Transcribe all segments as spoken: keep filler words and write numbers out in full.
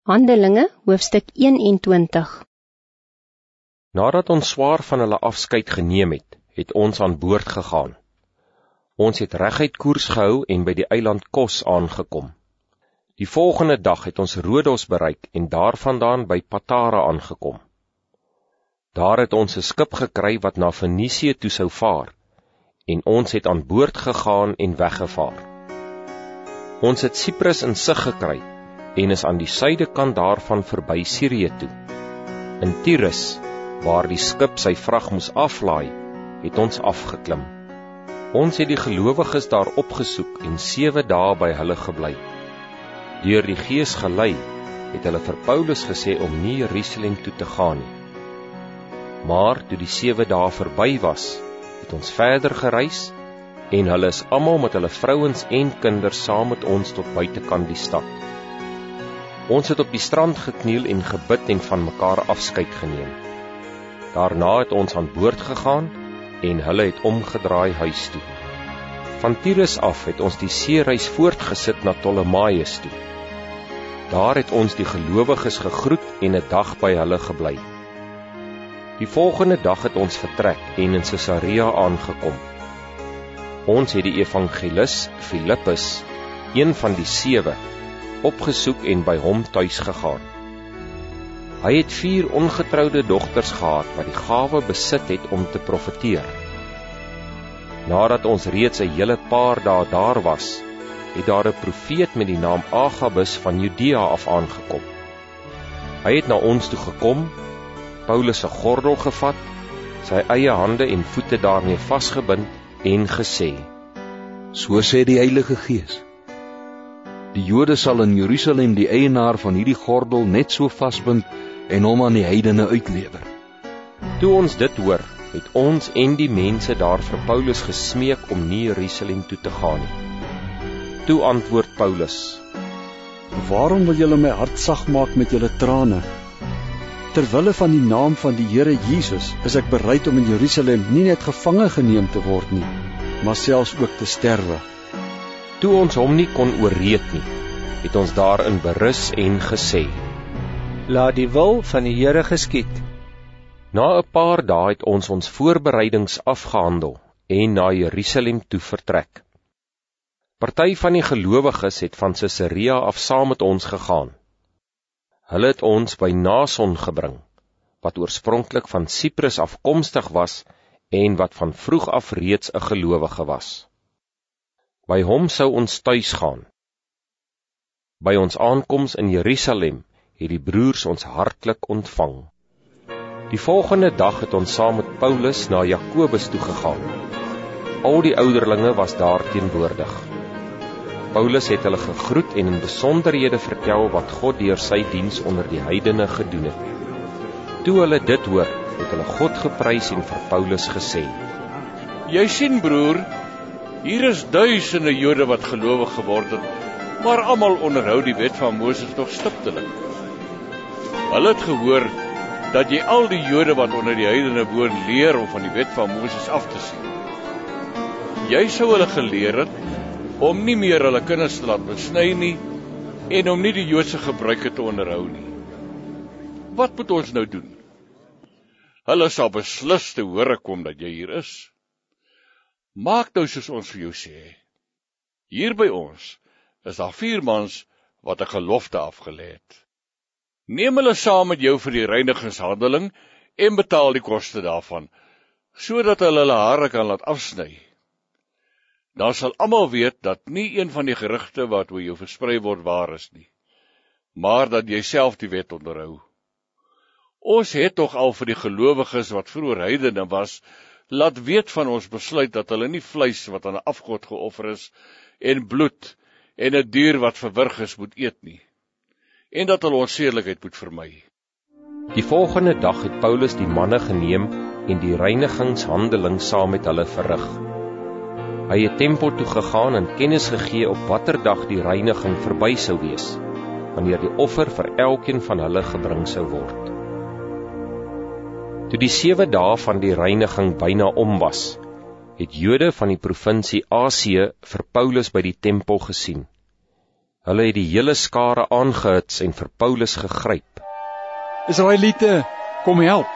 Handelinge, hoofstuk eenentwintig. Nadat ons swaar van hulle afskeid geneem het, het ons aan boord gegaan. Ons het reguit koers gehou en by die eiland Kos aangekom. Die volgende dag het ons Rodos bereik en daarvandaan by Patara aangekom. Daar het ons 'n skip gekry wat na Fenisië toe sou vaar, en ons het aan boord gegaan en weggevaar. Ons het Cyprus in sig gekry, en is aan die suidekant daarvan verby Sirië toe. In Tyrus, waar die skip sy vrag moes aflaai, het ons afgeklim. Ons het die gelowiges daar opgesoek en sewe dae by hulle gebly. Deur die Gees gelei, het hulle vir Paulus gesê om nie Jerusalem toe te gaan nie. Maar toe die sewe dae verby was, het ons verder gereis, en hulle is almal met hulle vrouens en kinders saam met ons tot buitekant die stad. Ons het op die strand gekniel en gebid en van mekaar afskeid geneem. Daarna het ons aan boord gegaan en hulle het omgedraai huis toe. Van Tyrus af het ons die seereis voortgesit na Ptolemaios toe. Daar het ons die gelowiges gegroet en 'n dag by hulle gebly. Die volgende dag het ons vertrek en in Caesarea aangekom. Ons het die evangelis Filippus, een van die sewe, opgesoek en by hom tuis gegaan. Hy het vier ongetroude dogters gehad wat die gawe besit het om te profeteer. Nadat ons reeds 'n hele paar dae daar was, het daar 'n profeet met die naam Agabus van Judea af aangekom. Hy het na ons toe gekom, Paulus se gordel gevat, sy eie hande en voete daarmee vasgebind en gesê: So sê die Heilige Gees, die Jode sal in Jerusalem die eienaar van hierdie gordel net so vasbind en hom aan die heidene uitlewer. Toe ons dit hoor, het ons en die mense daar vir Paulus gesmeek om nie Jerusalem toe te gaan nie. Toe antwoord Paulus: Waarom wil julle my hart sag maak met julle trane? Terwille van die naam van die Here Jesus is ek bereid om in Jerusalem nie net gevange geneem te word nie, maar selfs ook te sterwe. Toe ons hom nie kon oorreed nie, het ons daarin berus en gesê: Laat die wil van die Here geskied. Na 'n paar dae het ons ons voorbereidings afgehandel en na Jerusalem toe vertrek. Party van die gelowiges het van Caesarea af saam met ons gegaan. Hulle het ons by Nason gebring, wat oorspronklik van Cyprus afkomstig was en wat van vroeg af reeds 'n gelowige was. By hom sou ons tuis gaan. By ons aankoms in Jerusalem het die broers ons hartlik ontvang. Die volgende dag het ons saam met Paulus na Jakobus toe gegaan. Al die ouderlinge was daar teenwoordig. Paulus het hulle gegroet en in besonderhede vertel wat God deur sy diens onder die heidene gedoen het. Toe hulle dit hoor, het hulle God geprys en vir Paulus gesê: Jy sien broer, hier is duisende Jode wat gelowig geword het, maar almal onderhou die wet van Moses nog stiptelik. Hulle het gehoor dat jy al die Jode wat onder die heidene woon leer om van die wet van Moses af te sien. Jy sou hulle geleer het om nie meer hulle kinders te laat besny nie en om nie die Joodse gebruike te onderhou nie. Wat moet ons nou doen? Hulle sal beslis te hore kom dat jy hier is. Maak nou soos ons vir jou sê. Hier by ons is daar vier mans wat 'n gelofte afgelê het. Neem hulle saam met jou vir die reinigingshandeling en betaal die koste daarvan, sodat hulle hulle hare kan laat afsny. Dan sal almal weet dat nie een van die gerugte wat oor jou versprei word waar is nie, maar dat jy self die wet onderhou. Ons het tog al vir die gelowiges wat vroeër heidene was, laat weet van ons besluit dat hulle nie vleis wat aan 'n afgod geoffer is, en bloed, en 'n dier wat verwrig is moet eet nie, en dat hulle onsedelikheid moet vermy. Die volgende dag het Paulus die manne geneem en die reinigingshandeling saam met hulle verrig. Hy het tempel toe gegaan en kennis gegee op watter dag die reiniging verby sou wees, wanneer die offer vir elkeen van hulle gebring sou word. Toe die sewe dae van die reiniging byna om was, het Jode van die provinsie Asië vir Paulus by die tempel gesien. Hulle het die hele skare aangehits en vir Paulus gegryp. Israeliete, kom help.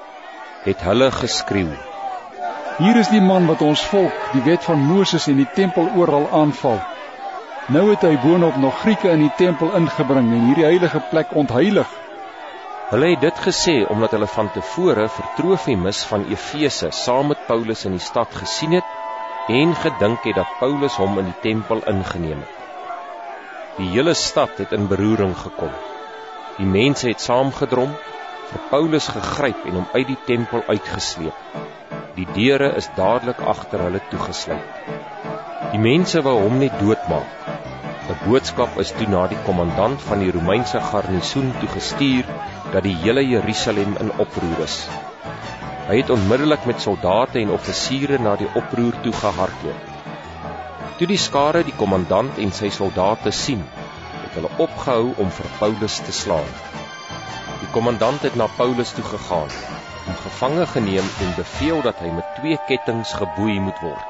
Het hulle geskreeu. Hier is die man wat ons volk, die wet van Moses en die tempel oral aanval. Nou het hy boonop nog Grieke in die tempel ingebring en hierdie heilige plek ontheilig. Hulle het dit gesê omdat hulle van tevore vir Trofimus van Efese saam met Paulus in die stad gesien het en gedink het dat Paulus hom in die tempel ingeneem het. Die hele stad het in beroering gekom. Die mense het saamgedrom, vir Paulus gegryp en hom uit die tempel uitgesleep. Die deure is dadelik agter hulle toegesluit. Die mense wou hom net doodmaak. 'n Boodskap is toe na die kommandant van die Romeinse garnisoen toegestuur dat die hele Jerusalem in oproer is. Hy het onmiddellik met soldate en offisiere na die oproer toe gehardloop. Toe die skare die kommandant en sy soldate sien, het hulle opgehou om vir Paulus te slaan. Die kommandant het na Paulus toe gegaan, hom gevange geneem en beveel dat hy met twee kettings geboei moet word.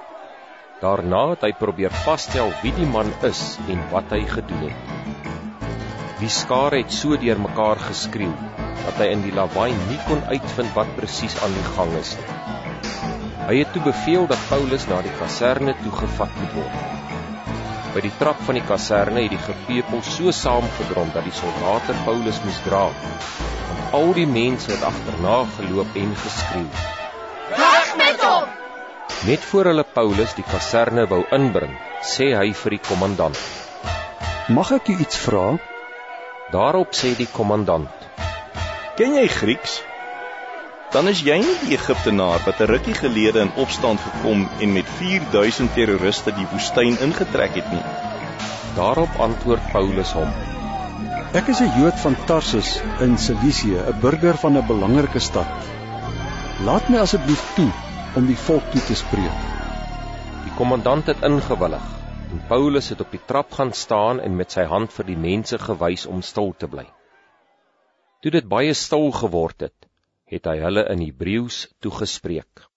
Daarna het hy probeer vasstel wie die man is en wat hy gedoen het. Die skare het so deur mekaar geskreeu dat hy in die lawaai nie kon uitvind wat presies aan die gang is. Hy het toe beveel dat Paulus na die kaserne toe gevat moet word. By die trap van die kaserne het die gepeupel so saamgedrom dat die soldate Paulus moes dra, want al die mense het agterna geloop en geskreeu. Weg met hom! Net voor hulle Paulus die kaserne wou inbring, sê hy vir die kommandant. Mag ek u iets vra? Daarop sê die kommandant. Ken jy Grieks? Dan is jy nie die Egiptenaar wat 'n rukkie gelede in opstand gekom en met vier duisend terroriste die woestyn ingetrek het nie. Daarop antwoord Paulus hom. Ek is 'n Jood van Tarsus in Cilicië, 'n burger van 'n belangrike stad. Laat my asseblief toe om die volk toe te spreek. Die kommandant het ingewillig en Paulus het op die trap gaan staan en met sy hand vir die mense gewys om stil te bly. Toe dit baie stil geword het, het hy hulle in Hebreëus toegespreek.